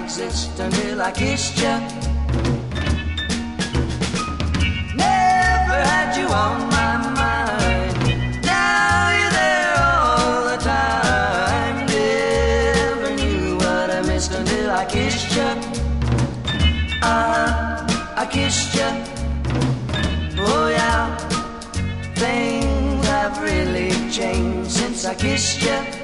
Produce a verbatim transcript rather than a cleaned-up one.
exist until I kissed you. Never had you on my mind. Now you're there all the time. Never knew what I missed until I kissed you. Uh, I kissed you. Oh yeah, things have really changed since I kissed you.